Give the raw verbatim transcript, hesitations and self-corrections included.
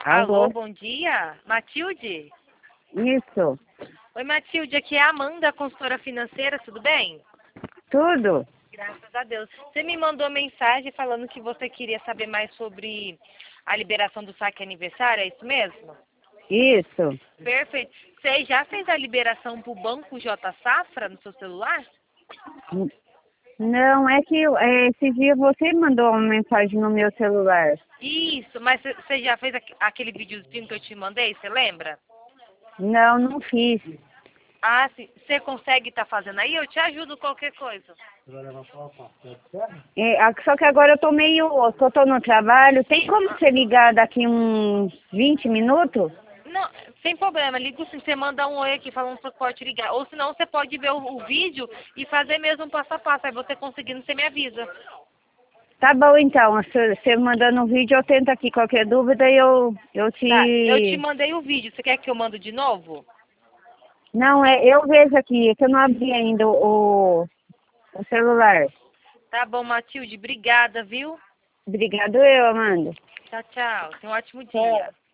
Alô, Alô? bom dia. Matilde? Isso. Oi, Matilde, aqui é a Amanda, consultora financeira, tudo bem? Tudo? Graças a Deus. Você me mandou mensagem falando que você queria saber mais sobre a liberação do saque aniversário, é isso mesmo? Isso. Perfeito. Você já fez a liberação para o Banco J Safra no seu celular? N- Não, é que é, esse dia você mandou uma mensagem no meu celular. Isso, mas você você já fez aqu- aquele videozinho que eu te mandei, você lembra? Não, não fiz. Ah, sim. Você consegue estar fazendo aí? Eu te ajudo qualquer coisa. É, a- só que agora eu tô meio, eu tô, tô no trabalho. Tem como você ligar daqui uns vinte minutos? Não, sem problema. Liga sim, você manda um oi aqui falando que pode ligar. Ou senão você pode ver o, o vídeo e fazer mesmo um passo a passo. Aí você conseguindo, você me avisa. Tá bom então, se você mandando um vídeo eu tento aqui. Qualquer dúvida eu, eu Tá, eu te te... mandei o vídeo. Você quer que eu mando de novo? Não, é, eu vejo aqui, é que eu não abri ainda o, o celular. Tá bom, Matilde. Obrigada, viu? Obrigado eu, Amanda. Tchau, tchau. Tenha um ótimo Tchau. dia.